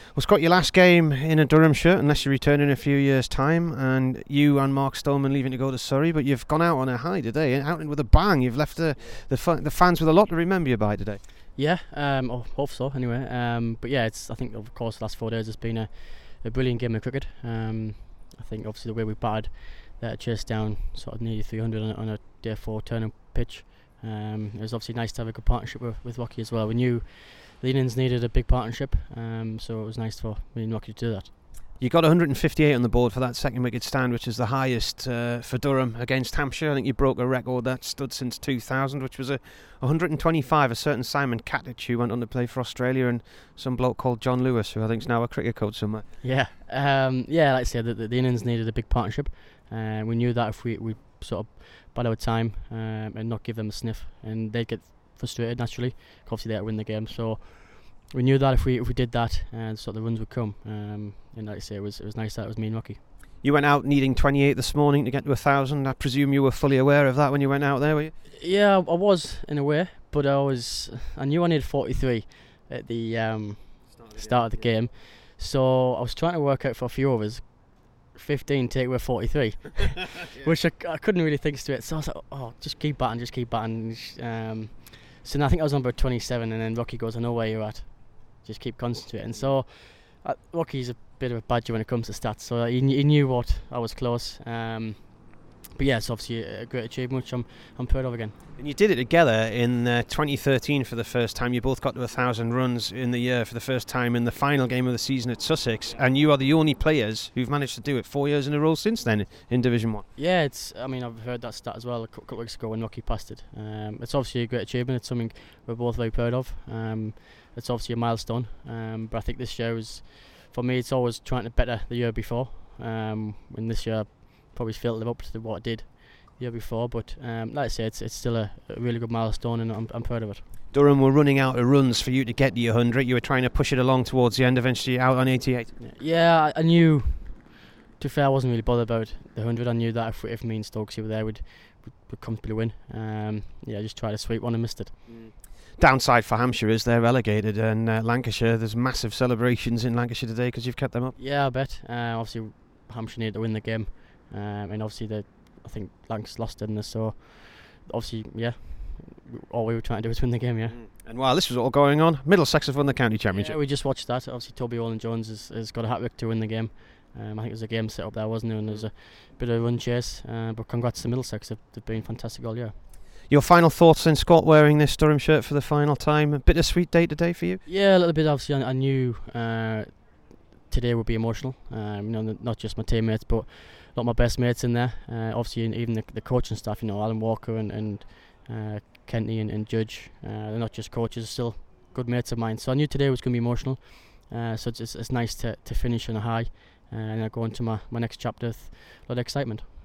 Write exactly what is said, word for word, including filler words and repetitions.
Well, it's got your last game in a Durham shirt, unless you return in a few years' time, and you and Mark Stolman leaving to go to Surrey, but you've gone out on a high today, out with a bang. You've left the the, fu- the fans with a lot to remember you by today. Yeah, um, I hope so anyway. Um, but yeah, it's I think of course the last four days has been a, a brilliant game of cricket. Um, I think obviously the way we batted, that chase down sort of nearly three hundred on, on a day four turning pitch. Um, it was obviously nice to have a good partnership with, with Rocky as well. We knew the innings needed a big partnership, um, so it was nice for me and Rocky to do that. You got one hundred fifty-eight on the board for that second wicket stand, which is the highest uh, for Durham against Hampshire. I think you broke a record that stood since two thousand, which was a one hundred twenty-five. A certain Simon Katic, who went on to play for Australia, and some bloke called John Lewis, who I think is now a cricket coach somewhere. Yeah, um, yeah. Like I said, the, the, the innings needed a big partnership. Uh, we knew that if we we sort of bide our time um, and not give them a sniff, and they'd get frustrated naturally. Obviously, they'd win the game, so. We knew that if we if we did that, and uh, sort of the runs would come. Um, and like I say, it was it was nice that it was me and Rocky. You went out needing twenty-eight this morning to get to a thousand. I presume you were fully aware of that when you went out there, were you? Yeah, I, I was in a way, but I was I knew I needed forty-three at the um, start of the, start game, of the yeah. game. So I was trying to work out for a few overs, fifteen take away forty-three, yeah. which I, I couldn't really think to it. So I was like, oh, just keep batting, just keep batting. Um, so now I think I was on about twenty-seven, and then Rocky goes, I know where you're at. Just keep concentrating. So uh, Rocky's a bit of a badger when it comes to stats, so he, he knew what I was close. Um, but yeah, it's obviously a great achievement, which I'm I'm proud of again. And you did it together in uh, twenty thirteen for the first time. You both got to a thousand runs in the year for the first time in the final game of the season at Sussex, and you are the only players who've managed to do it four years in a row since then in Division One. Yeah, it's. I mean, I've heard that stat as well a couple of weeks ago when Rocky passed it. Um, it's obviously a great achievement. It's something we're both very proud of. Um, it's obviously a milestone, um, but I think this year is, for me, it's always trying to better the year before. Um, and this year, I probably failed to live up to what I did the year before. But um, like I say, it's it's still a, a really good milestone, and I'm I'm proud of it. Durham were running out of runs for you to get to your one hundred. You were trying to push it along towards the end, eventually out on eighty-eight. Yeah, I, I knew. To be fair, I wasn't really bothered about the one hundred. I knew that if, if me and Stokesy were there, we'd, we'd, we'd comfortably win. Um, yeah, I just tried to sweep one and missed it. Mm. Downside for Hampshire is they're relegated, and uh, Lancashire, there's massive celebrations in Lancashire today because you've kept them up. Yeah, I bet. Uh, obviously, Hampshire needed to win the game, um, and obviously, the, I think Lancs lost, didn't they? So, obviously, yeah, all we were trying to do was win the game, yeah. Mm. And while this was all going on, Middlesex have won the county championship. Yeah, we just watched that. Obviously, Toby Owen-Jones has, has got a hat-trick to win the game. Um, I think it was a game set up there, wasn't it? And there was a bit of a run chase, uh, but congrats to Middlesex. They've, they've been fantastic all year. Your final thoughts then, Scott, wearing this Durham shirt for the final time? A bittersweet day today for you? Yeah, a little bit. Obviously, I, I knew uh, today would be emotional. Um, you know, not just my teammates, but a lot of my best mates in there. Uh, obviously, even the, the coaching staff. You know, Alan Walker and, and uh, Kenty and, and Judge. Uh, they're not just coaches; still good mates of mine. So I knew today was going to be emotional. Uh, so it's, it's it's nice to to finish on a high, uh, and I go into my my next chapter with a lot of excitement.